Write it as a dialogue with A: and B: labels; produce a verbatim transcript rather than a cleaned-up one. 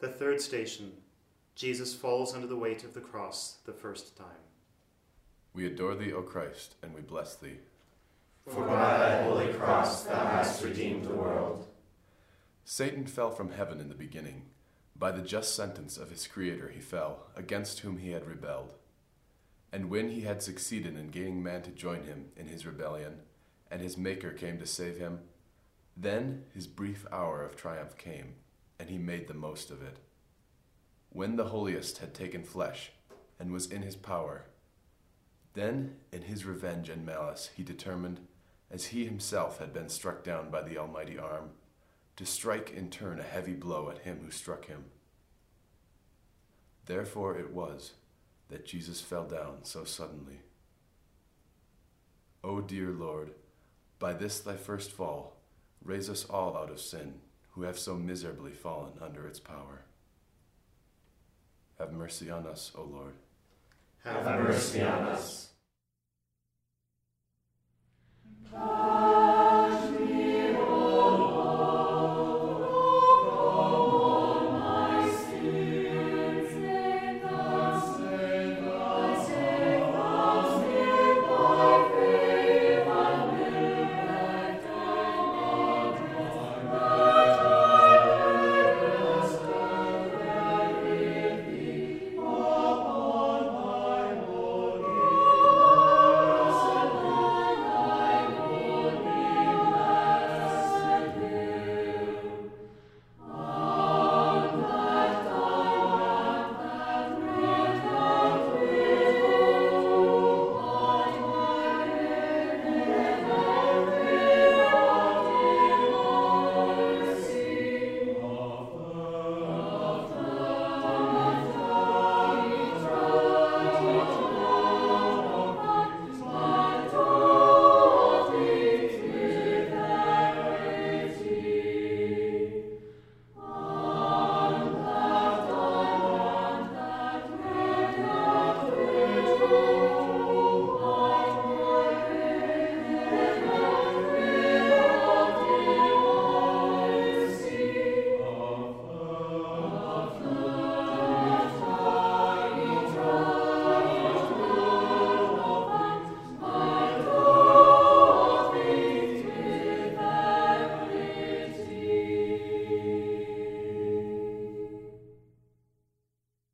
A: The third station, Jesus falls under the weight of the cross the first time.
B: We adore thee, O Christ, and we bless thee.
C: For by thy holy cross thou hast redeemed the world.
B: Satan fell from heaven in the beginning. By the just sentence of his Creator he fell, against whom he had rebelled. And when he had succeeded in gaining man to join him in his rebellion, and his Maker came to save him, then his brief hour of triumph came, and he made the most of it. When the holiest had taken flesh, and was in his power, then in his revenge and malice he determined, as he himself had been struck down by the almighty arm, to strike in turn a heavy blow at him who struck him. Therefore it was that Jesus fell down so suddenly. O dear Lord, by this thy first fall, raise us all out of sin, who have so miserably fallen under its power. Have mercy on us, O Lord.
C: Have mercy on us.
D: Amen.